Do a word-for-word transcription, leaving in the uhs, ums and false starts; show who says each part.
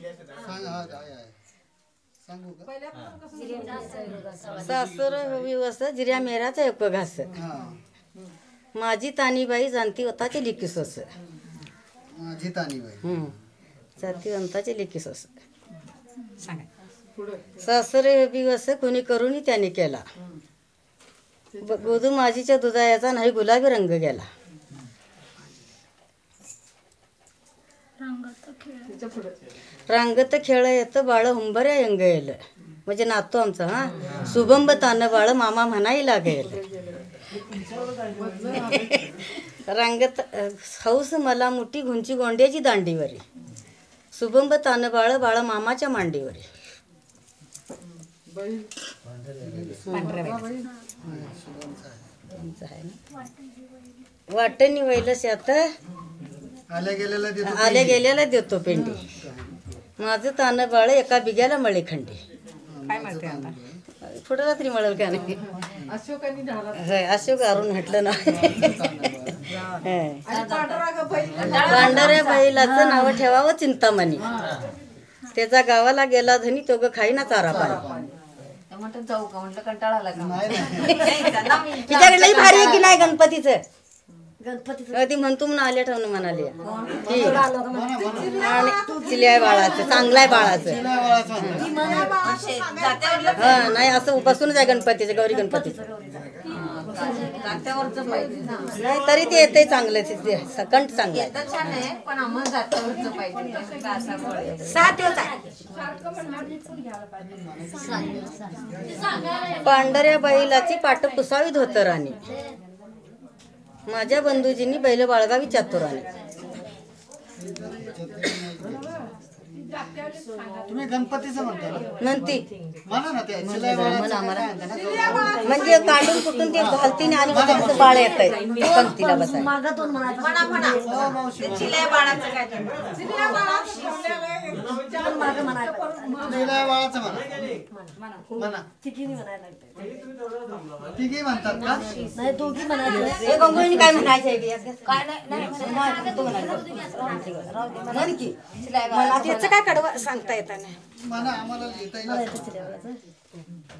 Speaker 1: सासर विवस जिऱ्या मेराचा एक घास माझी तानीबाई जाणती होताची लिखीस अस
Speaker 2: माझी तानीबाई
Speaker 1: हम्म जाती अंताची लिखीस अस सासरे विवस कोणी करूनही त्याने केला गोदू माझीच्या दुधायाचा नाही गुलाबी रंग गेला रांगत खेळ येतं बाळ हुंबऱ्या अंग येल म्हणजे नातो आमचा हा सुबंब तान बाळ मामा म्हणाई लागेल रांगत हौस मला मुठी घुंची गोंड्याची दांडीवरी सुबंब तान बाळ बाळ मामाच्या मांडीवरी वाटणी वैलस आता
Speaker 2: आल्या गेलेला देतो
Speaker 1: आल्या गेल्याला देतो पेंडी माझं तान बाळ एका बिग्याला मळे खंडी पुढे रात्री मळल का नाही अशोक अरुण म्हटलं ना पांढऱ्या बैलाचं नाव ठेवावं चिंतामणी त्याचा गावाला गेला धनी तो ग खाईना चारा पाणी
Speaker 3: जाऊ का म्हटलं कंटाळा आला का
Speaker 1: तिच्याकडे भारी आहे की नाही गणपतीचं ती म्हणतो म्हणून आल्या ठेवून म्हणाले आणि चिल्या बाळाचं चांगलाय बाळाचं हा नाही असं बसूनच आहे गणपतीचं गौरी गणपतीचं नाही तरी ते येते चांगलं ते सकंट चांगलं पांढऱ्या बैलाची पाट पुसावी धोतराने माझ्या बंधूजींनी बैल बाळगावी चातुराने
Speaker 2: तुम्ही गणपतीचं म्हणता
Speaker 1: म्हणती
Speaker 2: म्हणा ना ते शिलाई बाळाचं
Speaker 1: म्हणजे काढून कुठून ते घालतीने आणि मग बाळ येत आहे पंक्तीला बसाय
Speaker 2: शिलाई बाळाचं म्हणा म्हणा तिघी म्हणतात का
Speaker 1: नाही दोघी म्हणायचं गंगोळीने काय म्हणायचं काय नाही त्याचं काय कडवं सांगता येत नाही
Speaker 2: म्हणा आम्हाला लिहिता येईल